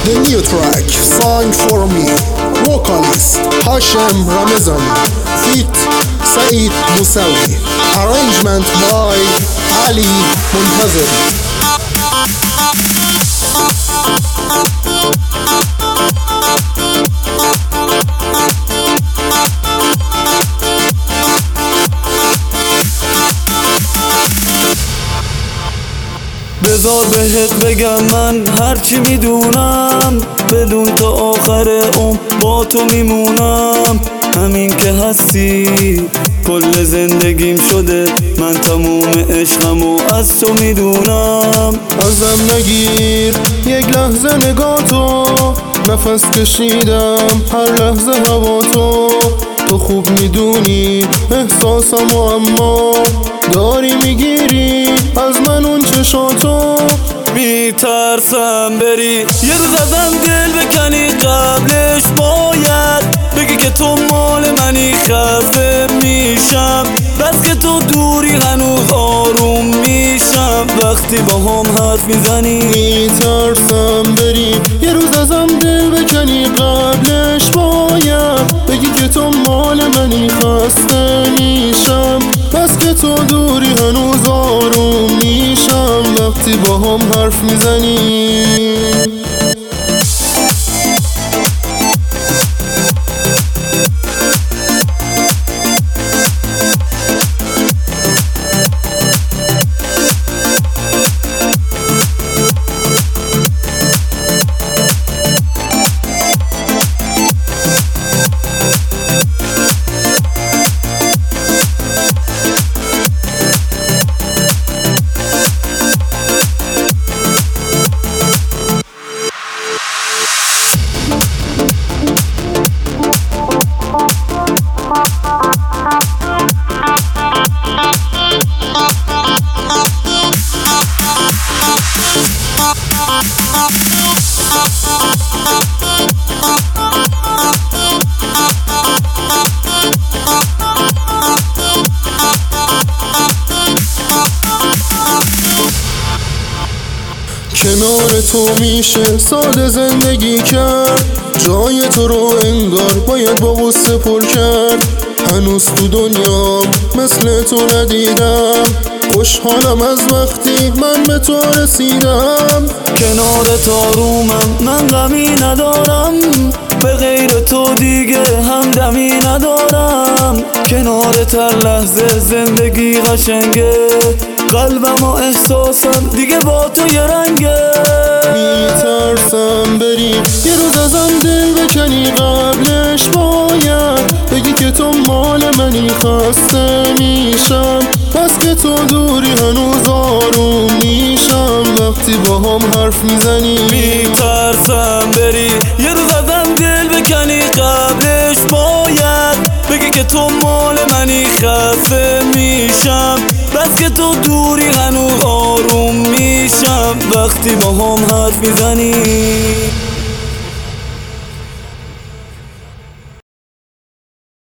The new track, Song for Me. Vocalist Hashem Ramazani. Feat Saeed Musawi. Arrangement by Ali Muntazir. بذار بهت بگم من هرچی میدونم، بدون تا آخر با تو میمونم. همین که هستی کل زندگیم شده، من تموم عشقمو از تو میدونم. ازم نگیر یک لحظه نگاه تو، نفس کشیدم هر لحظه هوا تو خوب میدونی احساسم اما داری میگیری از من اون چشاتو. میترسم بری یه روز ازم دل بکنی، قبلش باید بگی که تو مال منی. خفه میشم بس که تو دوری، هنوز آروم میشم وقتی با هم حرف میزنی. میترسم بری یه روز ازم دل بکنی، قبلش باید بگی که تو مال منی. خسته میشم بس که تو دوری، هنوز آروم میشم وقتی با هم حرف میزنی. کنار تو میشه ساده زندگی کرد، جای تو رو انگار باید با غصه پر کرد. هنوز تو دنیا مثل تو ندیدم، خوشحالم از وقتی من به تو رسیدم. کنارت آرومم، من غمی ندارم، به غیر تو دیگه همدمی ندارم. کنارت هر لحظه زندگی قشنگه، قلبم و احساسم دیگه با تو یه رنگه. میترسم بری یه روز ازم دل بکنی، قبلش باید بگی که تو مال منی. خسته میشم بس که تو دوری، هنوز آروم میشم وقتی با هم حرف میزنی. میترسم بری یه روز ازم دل بکنی، قبلش باید بگی که تو مال منی. خسته میشم بس که تو دوری، هنوز آروم میشم وقتی با هم حرف میزنی.